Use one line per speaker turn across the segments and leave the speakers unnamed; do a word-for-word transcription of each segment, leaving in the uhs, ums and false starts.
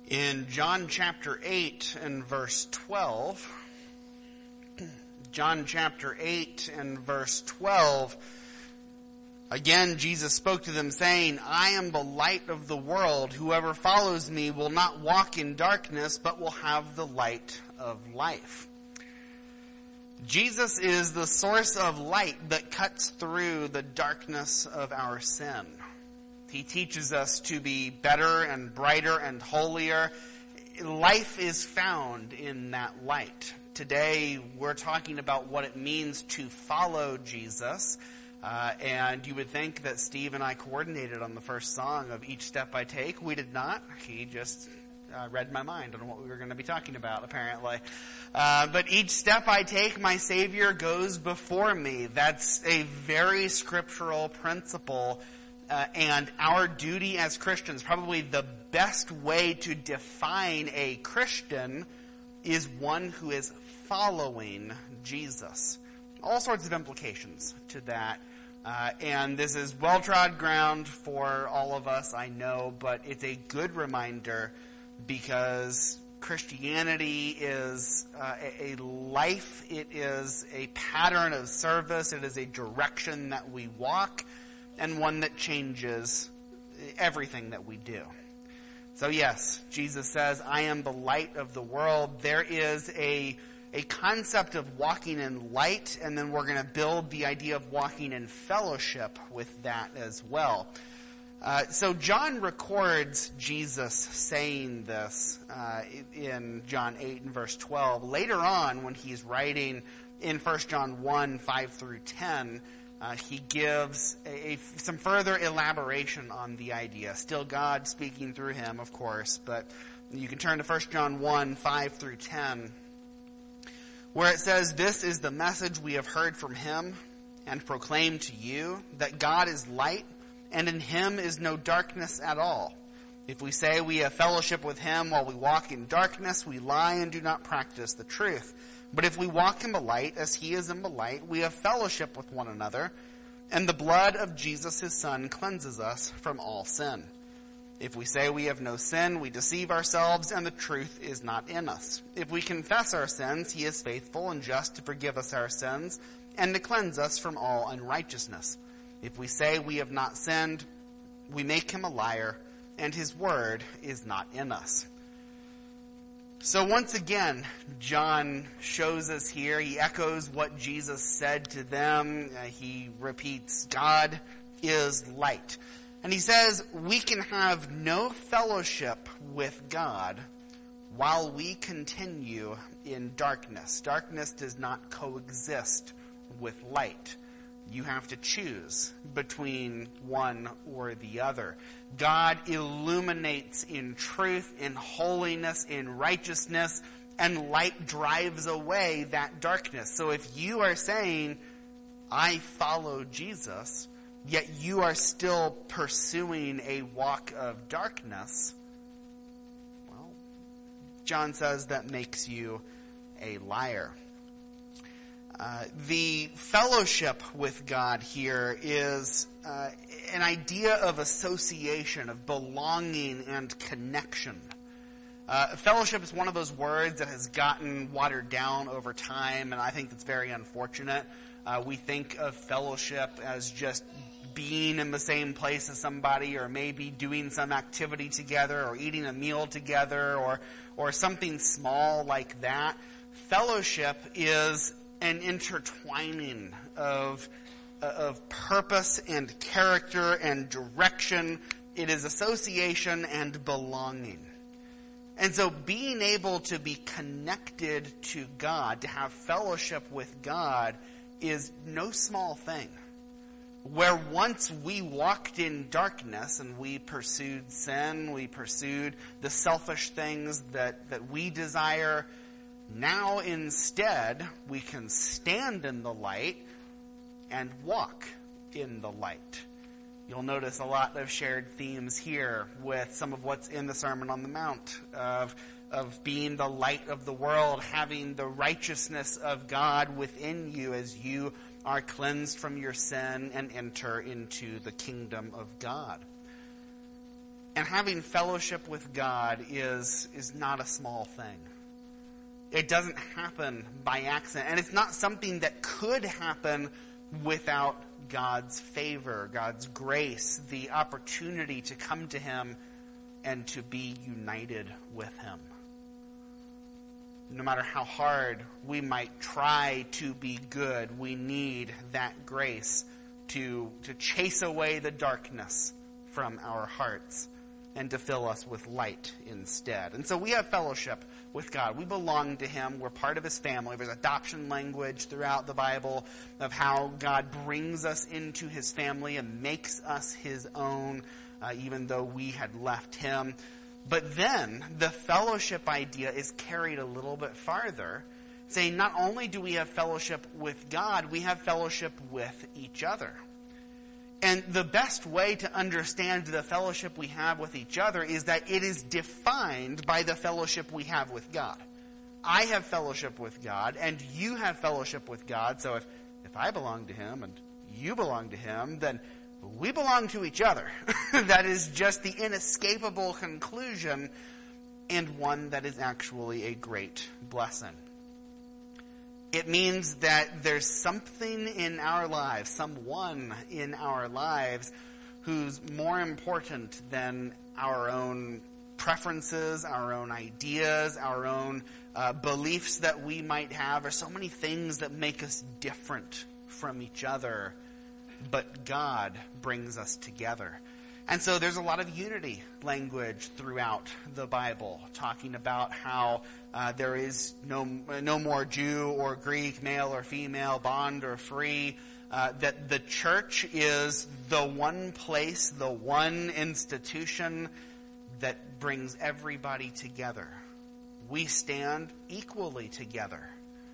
In John chapter eight and verse twelve, John chapter eight and verse twelve, again Jesus spoke to them saying, I am the light of the world. Whoever follows me will not walk in darkness, but will have the light of life. Jesus is the source of light that cuts through the darkness of our sin. He teaches us to be better and brighter and holier. Life is found in that light. Today, we're talking about what it means to follow Jesus. Uh, and you would think that Steve and I coordinated on the first song of Each Step I Take. We did not. He just uh, read my mind on what we were going to be talking about, apparently. Uh, but each step I take, my Savior goes before me. That's a very scriptural principle. Uh, and our duty as Christians, probably the best way to define a Christian is one who is following Jesus. All sorts of implications to that. Uh, and this is well-trod ground for all of us, I know, but it's a good reminder because Christianity is uh, a, a life, it is a pattern of service, it is a direction that we walk, and one that changes everything that we do. So yes, Jesus says, I am the light of the world. There is a, a concept of walking in light, and then we're going to build the idea of walking in fellowship with that as well. Uh, so John records Jesus saying this uh, in John eight and verse twelve. Later on, when he's writing in First John one, five through ten, Uh, he gives a, a, some further elaboration on the idea. Still God speaking through him, of course, but you can turn to First John one, five through ten, where it says, This is the message we have heard from him and proclaimed to you, that God is light, and in him is no darkness at all. If we say we have fellowship with him while we walk in darkness, we lie and do not practice the truth. But if we walk in the light, as he is in the light, we have fellowship with one another, and the blood of Jesus his Son cleanses us from all sin. If we say we have no sin, we deceive ourselves, and the truth is not in us. If we confess our sins, he is faithful and just to forgive us our sins, and to cleanse us from all unrighteousness. If we say we have not sinned, we make him a liar, and his word is not in us. So once again, John shows us here, he echoes what Jesus said to them. Uh, he repeats, God is light. And he says we can have no fellowship with God while we continue in darkness. Darkness does not coexist with light. You have to choose between one or the other. God illuminates in truth, in holiness, in righteousness, and light drives away that darkness. So if you are saying, I follow Jesus, yet you are still pursuing a walk of darkness, well, John says that makes you a liar. Uh, the fellowship with God here is uh, an idea of association, of belonging and connection. Uh, fellowship is one of those words that has gotten watered down over time, and I think that's very unfortunate. Uh, we think of fellowship as just being in the same place as somebody, or maybe doing some activity together, or eating a meal together, or or something small like that. Fellowship is an intertwining of, of purpose and character and direction. It is association and belonging. And so being able to be connected to God, to have fellowship with God, is no small thing. Where once we walked in darkness and we pursued sin, we pursued the selfish things that, that we desire, now instead we can stand in the light and walk in the light. You'll notice a lot of shared themes here with some of what's in the Sermon on the Mount of, of being the light of the world, having the righteousness of God within you as you are cleansed from your sin and enter into the kingdom of God. And having fellowship with God is, is not a small thing. It doesn't happen by accident. And it's not something that could happen without God's favor, God's grace, the opportunity to come to Him and to be united with Him. No matter how hard we might try to be good, we need that grace to, to chase away the darkness from our hearts and to fill us with light instead. And so we have fellowship with God. We belong to Him. We're part of His family. There's adoption language throughout the Bible of how God brings us into His family and makes us His own, uh, even though we had left Him. But then the fellowship idea is carried a little bit farther, saying not only do we have fellowship with God, we have fellowship with each other. And the best way to understand the fellowship we have with each other is that it is defined by the fellowship we have with God. I have fellowship with God, and you have fellowship with God. So if, if I belong to Him and you belong to Him, then we belong to each other. That is just the inescapable conclusion, and one that is actually a great blessing. It means that there's something in our lives, someone in our lives who's more important than our own preferences, our own ideas, our own uh, beliefs that we might have, or so many things that make us different from each other. But God brings us together. And so there's a lot of unity language throughout the Bible, talking about how uh, there is no no more Jew or Greek, male or female, bond or free, uh, that the church is the one place, the one institution that brings everybody together. We stand equally together.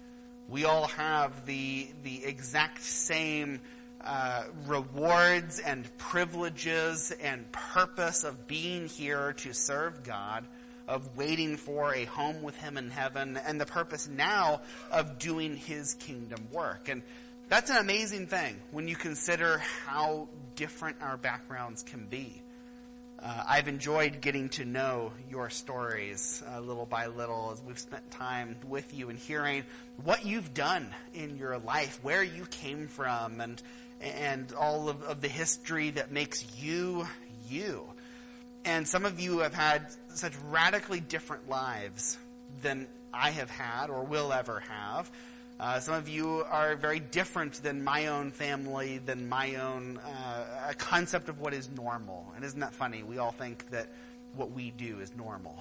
We all have the the exact same Uh, rewards and privileges and purpose of being here to serve God, of waiting for a home with Him in heaven, and the purpose now of doing His kingdom work. And that's an amazing thing when you consider how different our backgrounds can be. Uh, I've enjoyed getting to know your stories uh, little by little as we've spent time with you and hearing what you've done in your life, where you came from, and and all of, of the history that makes you, you. And some of you have had such radically different lives than I have had or will ever have. Uh, some of you are very different than my own family, than my own uh, concept of what is normal. And isn't that funny? We all think that what we do is normal.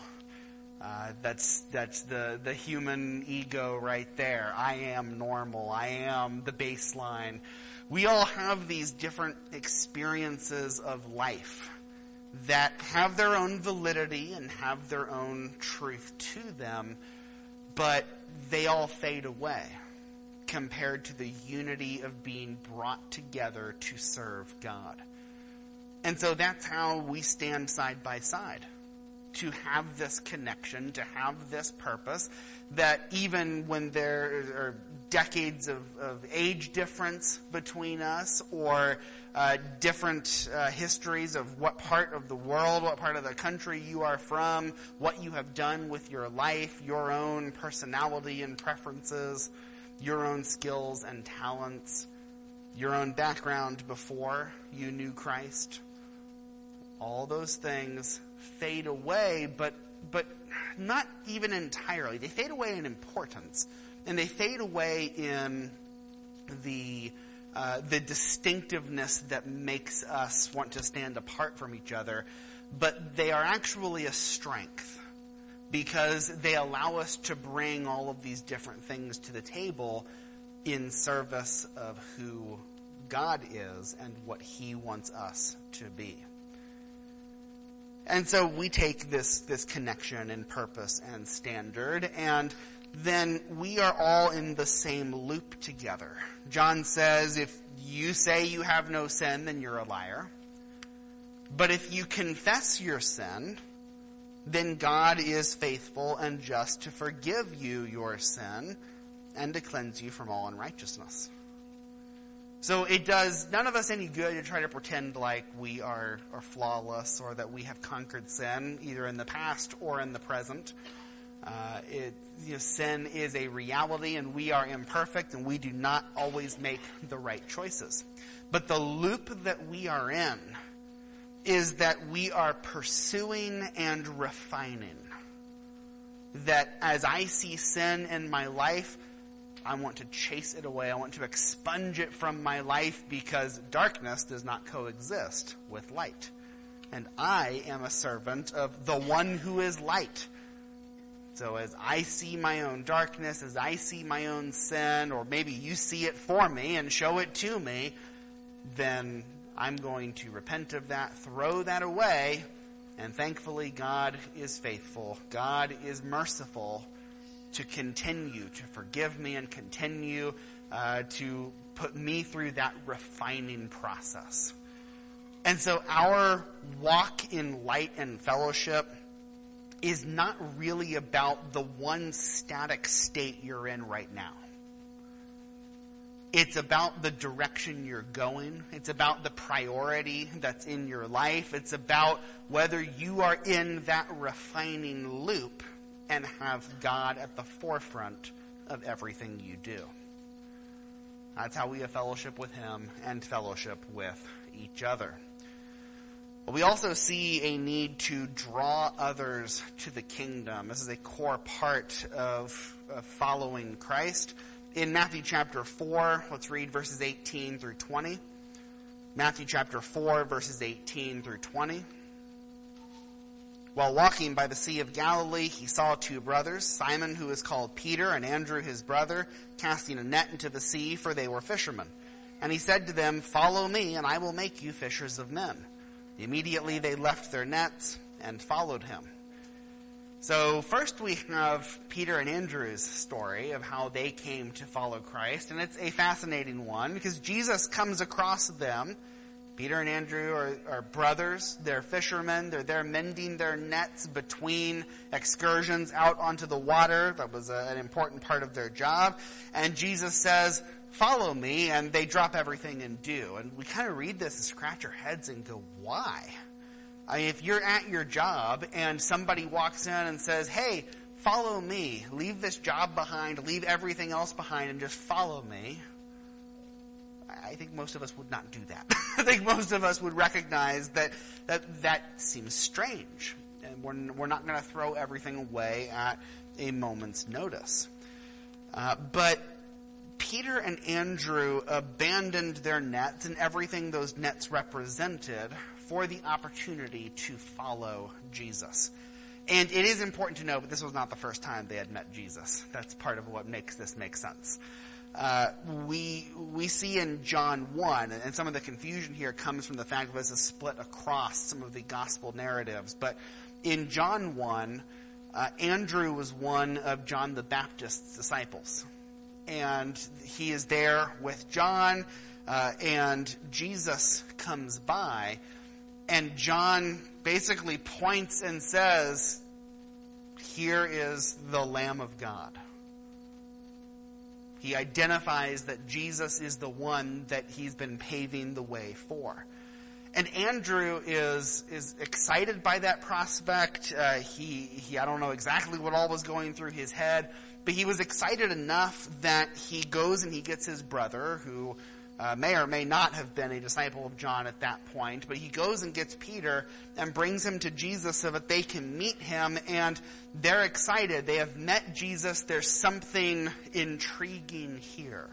Uh, that's that's the, the human ego right there. I am normal. I am the baseline. We all have these different experiences of life that have their own validity and have their own truth to them, but they all fade away compared to the unity of being brought together to serve God. And so that's how we stand side by side, to have this connection, to have this purpose, that even when there are decades of, of age difference between us, or uh, different uh, histories of what part of the world, what part of the country you are from, what you have done with your life, your own personality and preferences, your own skills and talents, your own background before you knew Christ. All those things fade away, but but not even entirely. They fade away in importance, and they fade away in the uh, the distinctiveness that makes us want to stand apart from each other. But they are actually a strength, because they allow us to bring all of these different things to the table in service of who God is and what He wants us to be. And so we take this, this connection and purpose and standard, and then we are all in the same loop together. John says, if you say you have no sin, then you're a liar. But if you confess your sin, then God is faithful and just to forgive you your sin and to cleanse you from all unrighteousness. So it does none of us any good to try to pretend like we are, are flawless or that we have conquered sin, either in the past or in the present. Uh, it, you know, sin is a reality, and we are imperfect, and we do not always make the right choices. But the loop that we are in is that we are pursuing and refining. That as I see sin in my life, I want to chase it away. I want to expunge it from my life because darkness does not coexist with light. And I am a servant of the one who is light. So as I see my own darkness, as I see my own sin, or maybe you see it for me and show it to me, then I'm going to repent of that, throw that away, and thankfully God is faithful. God is merciful to continue to forgive me and continue uh, to put me through that refining process. And so our walk in light and fellowship is not really about the one static state you're in right now. It's about the direction you're going. It's about the priority that's in your life. It's about whether you are in that refining loop and have God at the forefront of everything you do. That's how we have fellowship with Him and fellowship with each other. But we also see a need to draw others to the kingdom. This is a core part of, of following Christ. In Matthew chapter four, let's read verses eighteen through twenty. Matthew chapter four, verses eighteen through twenty. While walking by the Sea of Galilee, he saw two brothers, Simon, who is called Peter, and Andrew, his brother, casting a net into the sea, for they were fishermen. And he said to them, "Follow me, and I will make you fishers of men." Immediately they left their nets and followed him. So first we have Peter and Andrew's story of how they came to follow Christ. And it's a fascinating one because Jesus comes across them. Peter and Andrew are, are brothers. They're fishermen. They're there mending their nets between excursions out onto the water. That was a, an important part of their job. And Jesus says, "Follow me," and they drop everything and do. And we kind of read this and scratch our heads and go, why? I mean, if you're at your job and somebody walks in and says, "Hey, follow me, leave this job behind, leave everything else behind and just follow me," I think most of us would not do that. I think most of us would recognize that that, that seems strange. And we're, we're not going to throw everything away at a moment's notice. Uh, but Peter and Andrew abandoned their nets and everything those nets represented for the opportunity to follow Jesus. And it is important to know, but this was not the first time they had met Jesus. That's part of what makes this make sense. Uh, we we see in John one, and some of the confusion here comes from the fact that this is split across some of the gospel narratives. But in John one, uh, Andrew was one of John the Baptist's disciples. And he is there with John, uh, and Jesus comes by, and John basically points and says, "Here is the Lamb of God." He identifies that Jesus is the one that he's been paving the way for. And Andrew is is excited by that prospect. Uh, he, he, I don't know exactly what all was going through his head, but he was excited enough that he goes and he gets his brother, who uh, may or may not have been a disciple of John at that point, but he goes and gets Peter and brings him to Jesus so that they can meet him, and they're excited. They have met Jesus. There's something intriguing here.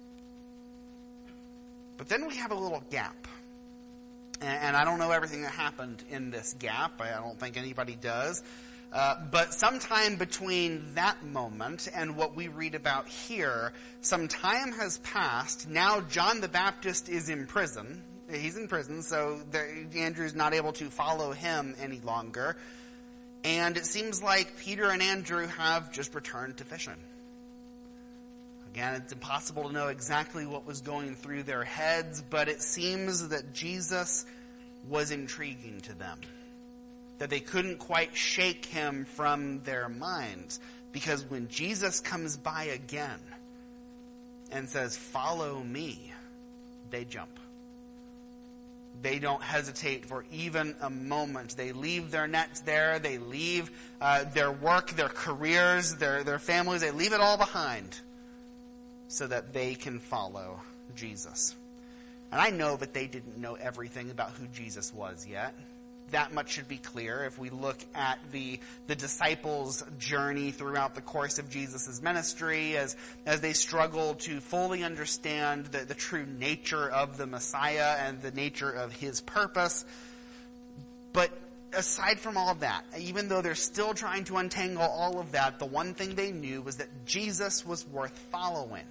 But then we have a little gap. And I don't know everything that happened in this gap. I don't think anybody does. Uh, but sometime between that moment and what we read about here, some time has passed. Now John the Baptist is in prison. He's in prison, so Andrew's not able to follow him any longer. And it seems like Peter and Andrew have just returned to fishing. Again, it's impossible to know exactly what was going through their heads, but it seems that Jesus was intriguing to them. That they couldn't quite shake him from their minds. Because when Jesus comes by again and says, "Follow me," they jump. They don't hesitate for even a moment. They leave their nets there. They leave uh, their work, their careers, their, their families. They leave it all behind so that they can follow Jesus. And I know that they didn't know everything about who Jesus was yet. That much should be clear if we look at the the disciples' journey throughout the course of Jesus' ministry as, as they struggle to fully understand the, the true nature of the Messiah and the nature of his purpose. But aside from all of that, even though they're still trying to untangle all of that, the one thing they knew was that Jesus was worth following.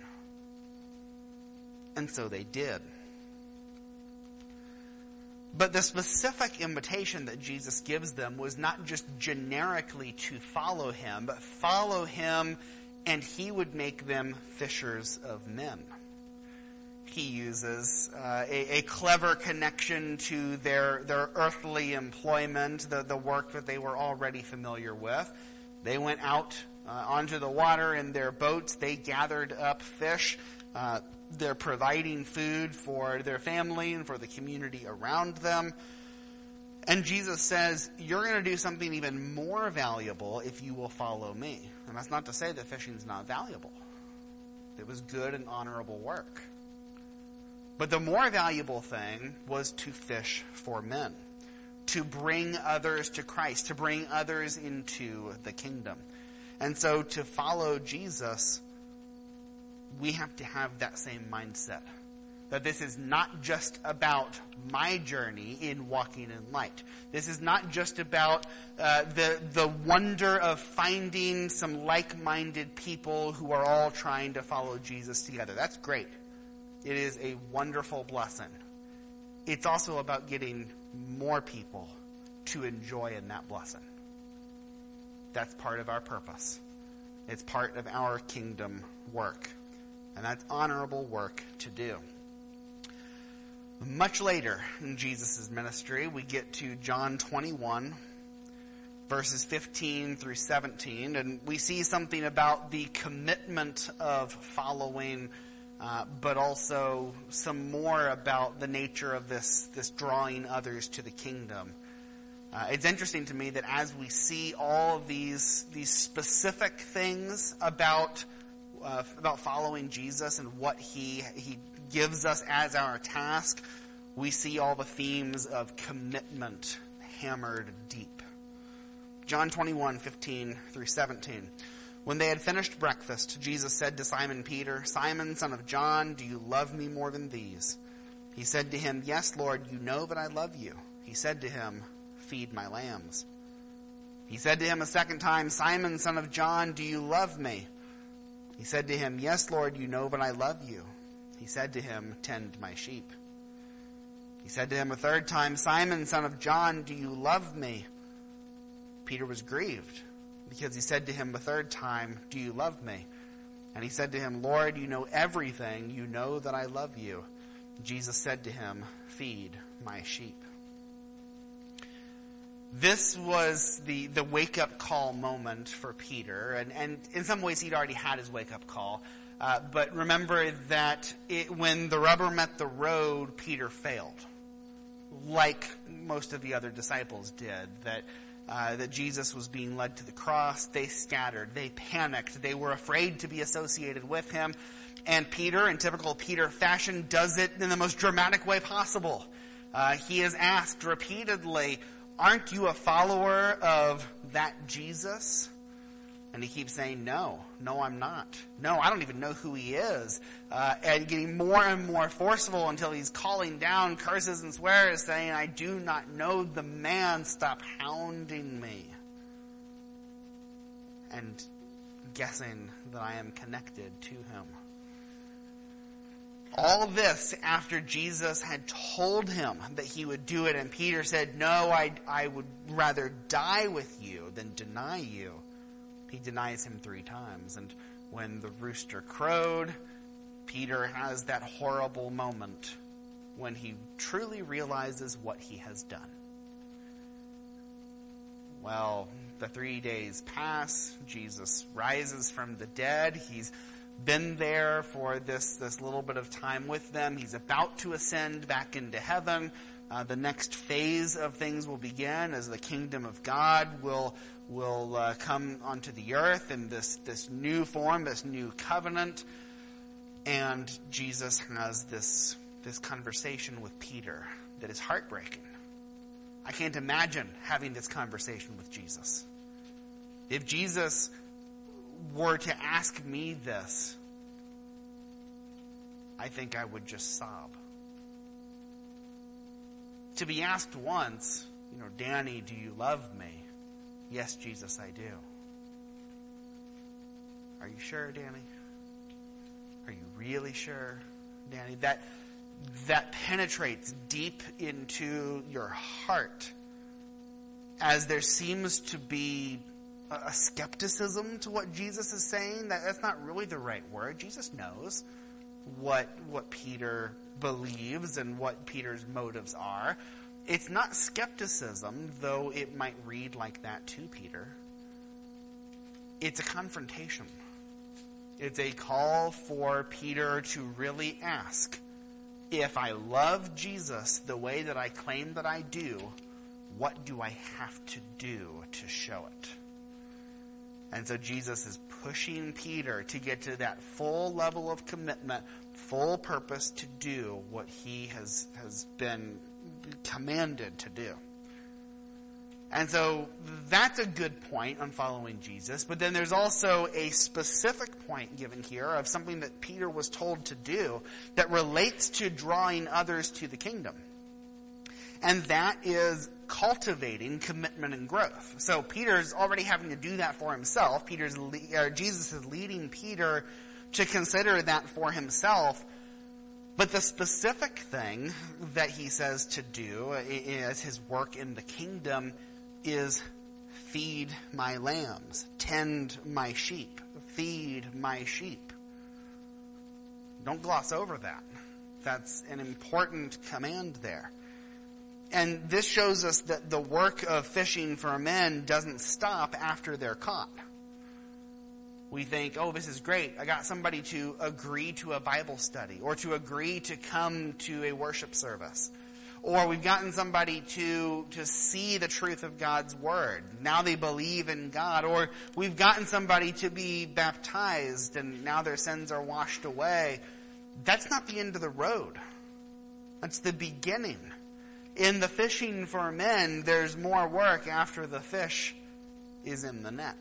And so they did. But the specific invitation that Jesus gives them was not just generically to follow him, but follow him and he would make them fishers of men. He uses uh, a, a clever connection to their, their earthly employment, the, the work that they were already familiar with. They went out uh, onto the water in their boats. They gathered up fish. Uh, They're providing food for their family and for the community around them. And Jesus says, you're going to do something even more valuable if you will follow me. And that's not to say that fishing is not valuable. It was good and honorable work. But the more valuable thing was to fish for men, to bring others to Christ, to bring others into the kingdom. And so to follow Jesus, we have to have that same mindset. That this is not just about my journey in walking in light. This is not just about uh, the the wonder of finding some like-minded people who are all trying to follow Jesus together. That's great. It is a wonderful blessing. It's also about getting more people to enjoy in that blessing. That's part of our purpose. It's part of our kingdom work. And that's honorable work to do. Much later in Jesus' ministry, we get to John twenty-one, verses fifteen through seventeen, and we see something about the commitment of following, uh, but also some more about the nature of this, this drawing others to the kingdom. Uh, it's interesting to me that as we see all of these, these specific things about Uh, about following Jesus and what he he gives us as our task, we see all the themes of commitment hammered deep. John twenty-one, fifteen through seventeen. When they had finished breakfast, Jesus said to Simon Peter, "Simon, son of John, do you love me more than these?" He said to him, "Yes, Lord, you know that I love you." He said to him, "Feed my lambs." He said to him a second time, "Simon, son of John, do you love me?" He said to him, "Yes, Lord, you know that I love you." He said to him, "Tend my sheep." He said to him a third time, "Simon, son of John, do you love me?" Peter was grieved because he said to him a third time, "Do you love me?" And he said to him, "Lord, you know everything. You know that I love you." Jesus said to him, "Feed my sheep." This was the, the wake-up call moment for Peter, and, and in some ways he'd already had his wake-up call. Uh, but remember that it, when the rubber met the road, Peter failed, like most of the other disciples did. That uh, that Jesus was being led to the cross, they scattered, they panicked, they were afraid to be associated with him. And Peter, in typical Peter fashion, does it in the most dramatic way possible. Uh, he is asked repeatedly, "Aren't you a follower of that Jesus?" And he keeps saying, no, no, I'm not. No, I don't even know who he is. Uh, and getting more and more forceful until he's calling down curses and swears, saying, "I do not know the man, stop hounding me." And guessing that I am connected to him. All this after Jesus had told him that he would do it, and Peter said, "No, I, I would rather die with you than deny you." He denies him three times. And when the rooster crowed, Peter has that horrible moment when he truly realizes what he has done. Well, the three days pass. Jesus rises from the dead. He's been there for this, this little bit of time with them. He's about to ascend back into heaven. Uh, the next phase of things will begin as the kingdom of God will will uh, come onto the earth in this, this new form, this new covenant. And Jesus has this, this conversation with Peter that is heartbreaking. I can't imagine having this conversation with Jesus. If Jesus were to ask me this, I think I would just sob. To be asked once, you know, Danny, do you love me? Yes, Jesus, I do. Are you sure, Danny? Are you really sure, Danny? That that penetrates deep into your heart as there seems to be a, a skepticism to what Jesus is saying. That, that's not really the right word. Jesus knows what what Peter believes and what Peter's motives are. It's not skepticism, though it might read like that to Peter. It's a confrontation. It's a call for Peter to really ask, if I love Jesus the way that I claim that I do, what do I have to do to show it? And so Jesus is pushing Peter to get to that full level of commitment, full purpose to do what he has, has been commanded to do. And so that's a good point on following Jesus. But then there's also a specific point given here of something that Peter was told to do that relates to drawing others to the kingdom. And that is cultivating commitment and growth. So Peter's already having to do that for himself. Peter's or Jesus is leading Peter to consider that for himself. But the specific thing that he says to do as his work in the kingdom is feed my lambs, tend my sheep, feed my sheep. Don't gloss over that. That's an important command there. And this shows us that the work of fishing for men doesn't stop after they're caught. We think, oh, this is great. I got somebody to agree to a Bible study or to agree to come to a worship service. Or we've gotten somebody to, to see the truth of God's word. Now they believe in God. Or we've gotten somebody to be baptized and now their sins are washed away. That's not the end of the road. That's the beginning. In the fishing for men, there's more work after the fish is in the net.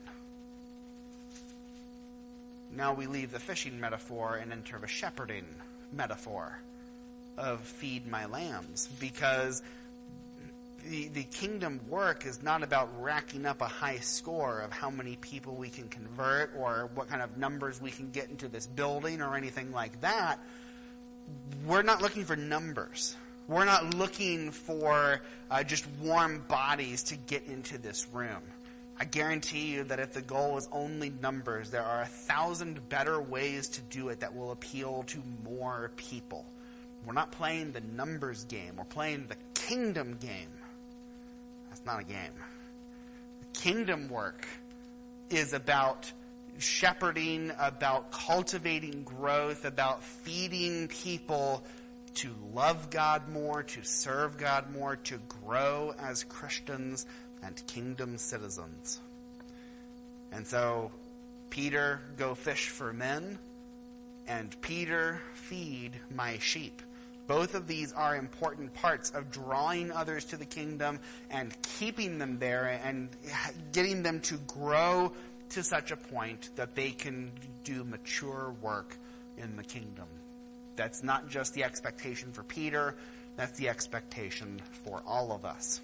Now we leave the fishing metaphor and enter the shepherding metaphor of feed my lambs, because the, the kingdom work is not about racking up a high score of how many people we can convert or what kind of numbers we can get into this building or anything like that. We're not looking for numbers. We're not looking for uh, just warm bodies to get into this room. I guarantee you that if the goal is only numbers, there are a thousand better ways to do it that will appeal to more people. We're not playing the numbers game. We're playing the kingdom game. That's not a game. The kingdom work is about shepherding, about cultivating growth, about feeding people to love God more, to serve God more, to grow as Christians and kingdom citizens. And so, Peter, go fish for men, and Peter, feed my sheep. Both of these are important parts of drawing others to the kingdom and keeping them there and getting them to grow to such a point that they can do mature work in the kingdom. That's not just the expectation for Peter, that's the expectation for all of us.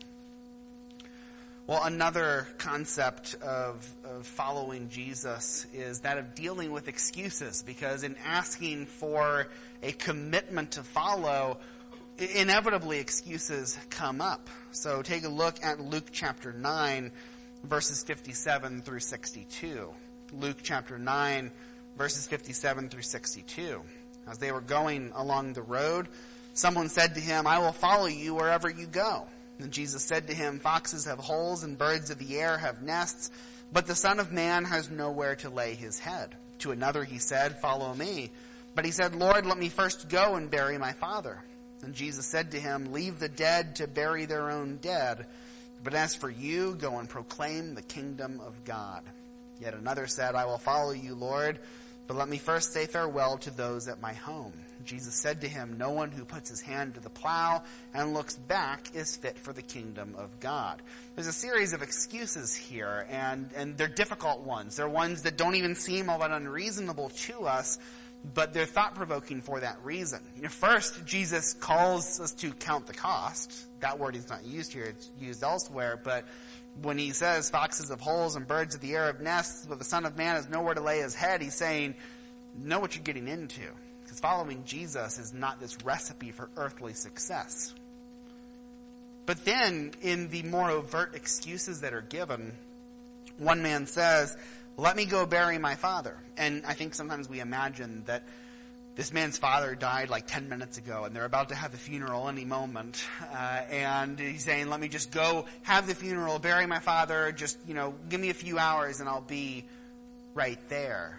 Well, another concept of, of following Jesus is that of dealing with excuses, because in asking for a commitment to follow, inevitably excuses come up. So take a look at Luke chapter nine, verses fifty-seven through sixty-two. Luke chapter nine, verses fifty-seven through sixty-two. As they were going along the road, someone said to him, "I will follow you wherever you go." And Jesus said to him, "Foxes have holes and birds of the air have nests, but the Son of Man has nowhere to lay his head." To another he said, "Follow me." But he said, "Lord, let me first go and bury my father." And Jesus said to him, "Leave the dead to bury their own dead. But as for you, go and proclaim the kingdom of God." Yet another said, "I will follow you, Lord, but let me first say farewell to those at my home." Jesus said to him, "No one who puts his hand to the plow and looks back is fit for the kingdom of God." There's a series of excuses here, and, and they're difficult ones. They're ones that don't even seem all that unreasonable to us, but they're thought-provoking for that reason. You know, first, Jesus calls us to count the cost. That word is not used here. It's used elsewhere, but when he says foxes have holes and birds of the air have nests, but the Son of Man has nowhere to lay his head, he's saying, know what you're getting into. Because following Jesus is not this recipe for earthly success. But then, in the more overt excuses that are given, one man says, "Let me go bury my father." And I think sometimes we imagine that this man's father died like ten minutes ago, and they're about to have the funeral any moment. Uh, and he's saying, "Let me just go have the funeral, bury my father, just, you know, give me a few hours and I'll be right there."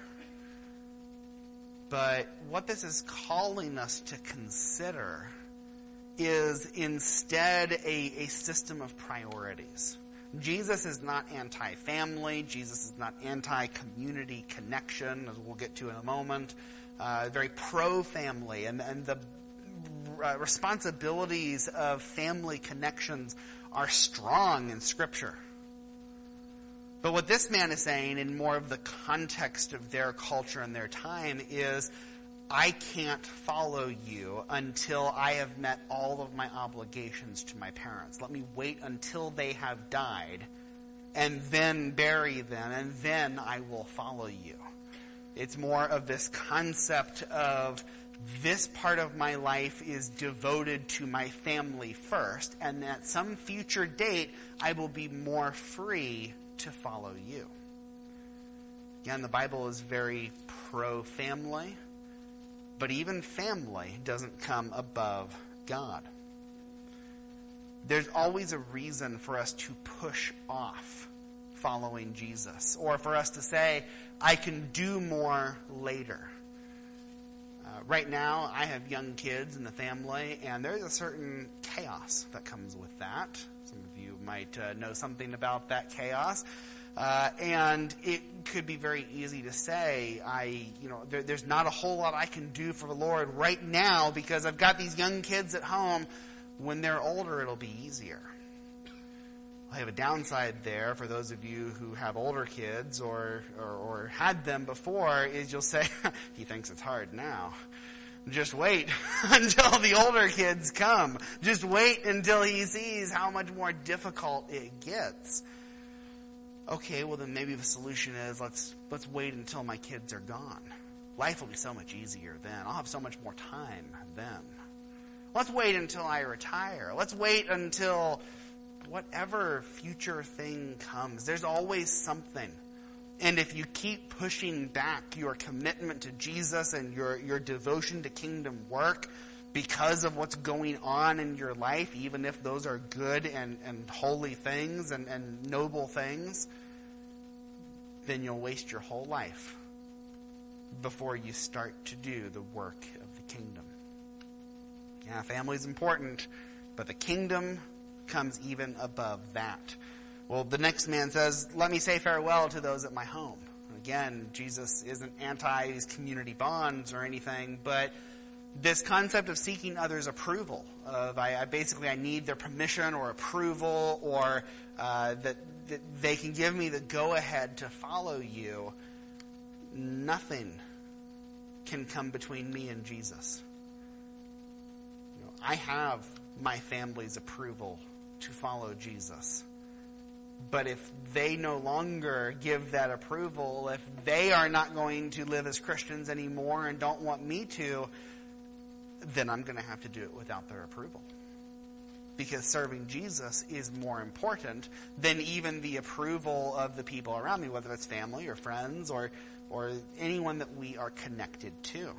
But what this is calling us to consider is instead a, a system of priorities. Jesus is not anti-family. Jesus is not anti-community connection, as we'll get to in a moment. Uh, very pro-family, and, and the uh, responsibilities of family connections are strong in Scripture. But what this man is saying, in more of the context of their culture and their time, is, I can't follow you until I have met all of my obligations to my parents. Let me wait until they have died, and then bury them, and then I will follow you. It's more of this concept of, this part of my life is devoted to my family first, and at some future date, I will be more free to follow you. Again, the Bible is very pro-family, but even family doesn't come above God. There's always a reason for us to push off following Jesus, or for us to say, I can do more later. Uh, right now, I have young kids in the family, and there's a certain chaos that comes with that. Some of you might uh, know something about that chaos. Uh, and it could be very easy to say, I, you know, there, there's not a whole lot I can do for the Lord right now because I've got these young kids at home. When they're older, it'll be easier. I have a downside there for those of you who have older kids or, or, or had them before, is you'll say, he thinks it's hard now. Just wait until the older kids come. Just wait until he sees how much more difficult it gets. Okay, well then maybe the solution is let's let's wait until my kids are gone. Life will be so much easier then. I'll have so much more time then. Let's wait until I retire. Let's wait until whatever future thing comes. There's always something. And if you keep pushing back your commitment to Jesus and your, your devotion to kingdom work because of what's going on in your life, even if those are good and, and holy things and, and noble things, then you'll waste your whole life before you start to do the work of the kingdom. Yeah, family's important, but the kingdom comes even above that. Well, the next man says, let me say farewell to those at my home. Again, Jesus isn't anti these community bonds or anything, but this concept of seeking others' approval, of I, I basically I need their permission or approval, or uh, that, that they can give me the go-ahead to follow you, nothing can come between me and Jesus. You know, I have my family's approval to follow Jesus. But if they no longer give that approval, if they are not going to live as Christians anymore and don't want me to, then I'm going to have to do it without their approval. Because serving Jesus is more important than even the approval of the people around me, whether it's family or friends or, or anyone that we are connected to.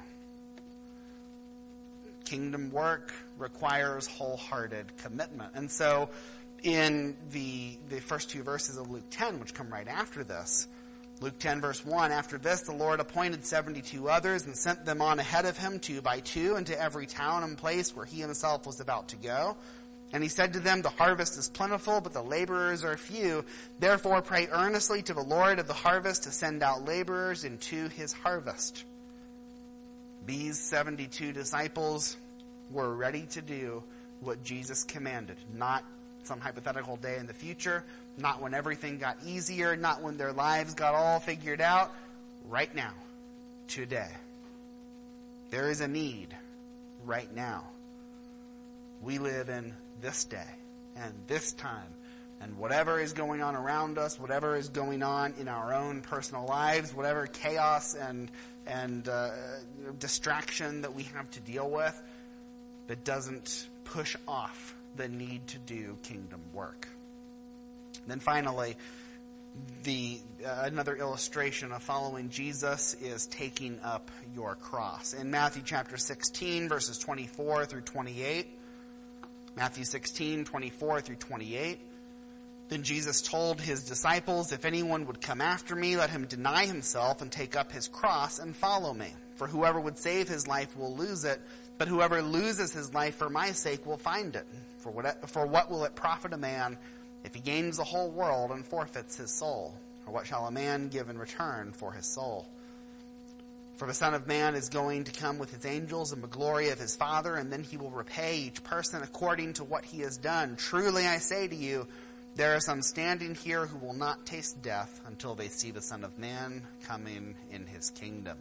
Kingdom work requires wholehearted commitment. And so in the the first two verses of Luke ten, which come right after this, Luke ten, verse one, after this, the Lord appointed seventy-two others and sent them on ahead of him, two by two, into every town and place where he himself was about to go. And he said to them, the harvest is plentiful, but the laborers are few. Therefore pray earnestly to the Lord of the harvest to send out laborers into his harvest. These seventy-two disciples were ready to do what Jesus commanded. Not some hypothetical day in the future, not when everything got easier, not when their lives got all figured out. Right now, today. There is a need right now. We live in this day and this time, and whatever is going on around us, whatever is going on in our own personal lives, whatever chaos and and uh, distraction that we have to deal with, that doesn't push off the need to do kingdom work. Then finally, the uh, another illustration of following Jesus is taking up your cross. In Matthew chapter sixteen, verses twenty-four through twenty-eight, Matthew sixteen, twenty-four through twenty-eight, then Jesus told his disciples, if anyone would come after me, let him deny himself and take up his cross and follow me. For whoever would save his life will lose it, but whoever loses his life for my sake will find it. For what, for what will it profit a man if he gains the whole world and forfeits his soul? Or what shall a man give in return for his soul? For the Son of Man is going to come with his angels in the glory of his Father, and then he will repay each person according to what he has done. Truly I say to you, there are some standing here who will not taste death until they see the Son of Man coming in his kingdom.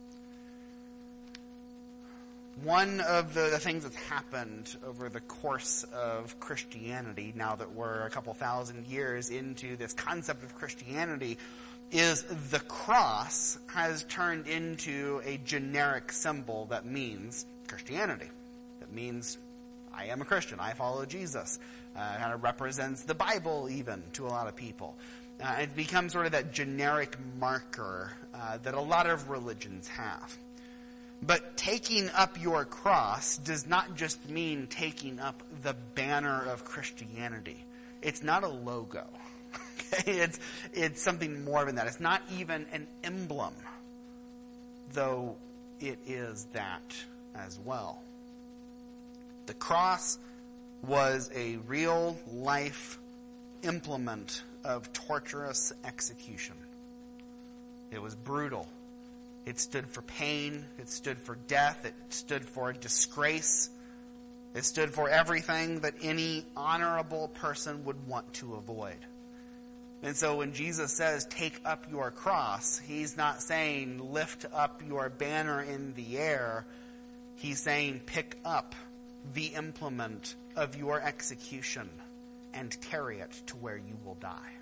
One of the, the things that's happened over the course of Christianity, now that we're a couple thousand years into this concept of Christianity, is the cross has turned into a generic symbol that means Christianity. That means I am a Christian. I follow Jesus. Uh, it kind of represents the Bible even to a lot of people. Uh, it becomes sort of that generic marker uh, that a lot of religions have. But taking up your cross does not just mean taking up the banner of Christianity. It's not a logo. Okay? It's, it's something more than that. It's not even an emblem, though it is that as well. The cross was a real life implement of torturous execution. It was brutal. It stood for pain. It stood for death. It stood for disgrace. It stood for everything that any honorable person would want to avoid. And so when Jesus says, take up your cross, he's not saying lift up your banner in the air. He's saying pick up the implement of your execution and carry it to where you will die.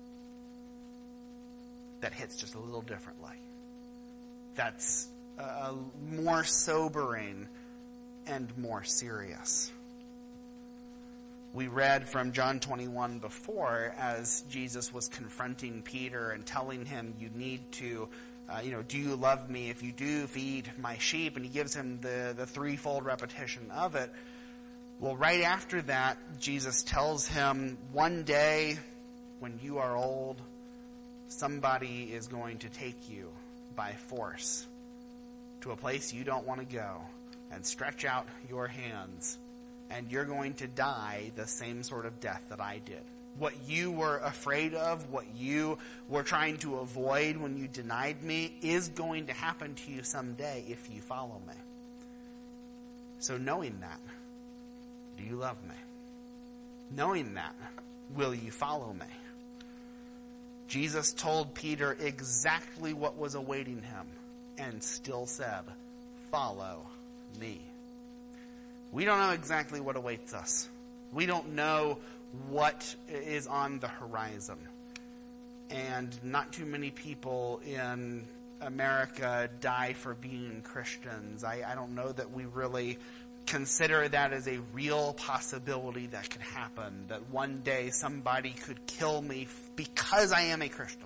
That hits just a little differently. That's uh, more sobering and more serious. We read from John twenty-one before as Jesus was confronting Peter and telling him, you need to, uh, you know, do you love me? If you do, feed my sheep. And he gives him the, the threefold repetition of it. Well, right after that, Jesus tells him, one day when you are old, somebody is going to take you by force to a place you don't want to go and stretch out your hands, and you're going to die the same sort of death that I did. What you were afraid of, what you were trying to avoid when you denied me, is going to happen to you someday if you follow me. So knowing that, do you love me? Knowing that, will you follow me? Jesus told Peter exactly what was awaiting him and still said, follow me. We don't know exactly what awaits us. We don't know what is on the horizon. And not too many people in America die for being Christians. I, I don't know that we really consider that as a real possibility that could happen, that one day somebody could kill me because I am a Christian.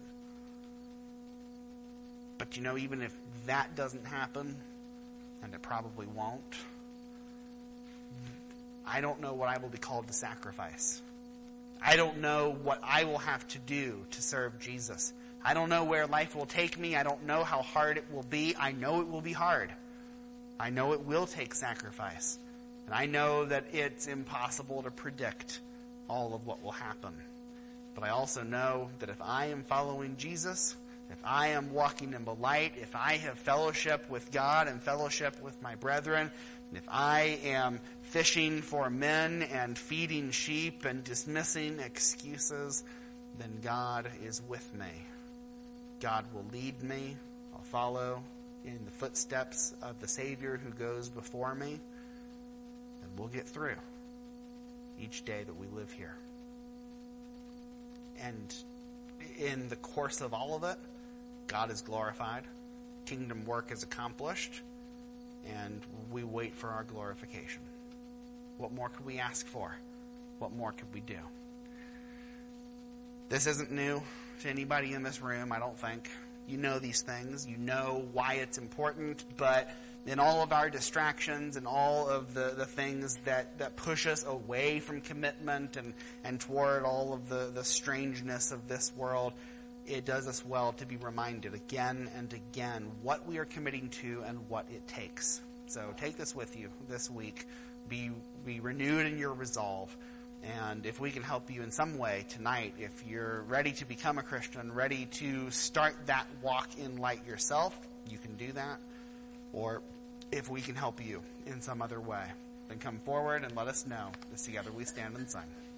But you know, even if that doesn't happen, and it probably won't, I don't know what I will be called to sacrifice. I don't know what I will have to do to serve Jesus. I don't know where life will take me. I don't know how hard it will be. I know it will be hard. I know it will take sacrifice. And I know that it's impossible to predict all of what will happen. But I also know that if I am following Jesus, if I am walking in the light, if I have fellowship with God and fellowship with my brethren, and if I am fishing for men and feeding sheep and dismissing excuses, then God is with me. God will lead me. I'll follow in the footsteps of the Savior who goes before me. And we'll get through each day that we live here. And in the course of all of it, God is glorified, kingdom work is accomplished, and we wait for our glorification. What more could we ask for? What more could we do? This isn't new to anybody in this room, I don't think. You know these things. You know why it's important, but in all of our distractions and all of the, the things that, that push us away from commitment and, and toward all of the, the strangeness of this world, it does us well to be reminded again and again what we are committing to and what it takes. So take this with you this week. Be, be renewed in your resolve. And if we can help you in some way tonight, if you're ready to become a Christian, ready to start that walk in light yourself, you can do that. Or if we can help you in some other way, then come forward and let us know as together we stand and sing.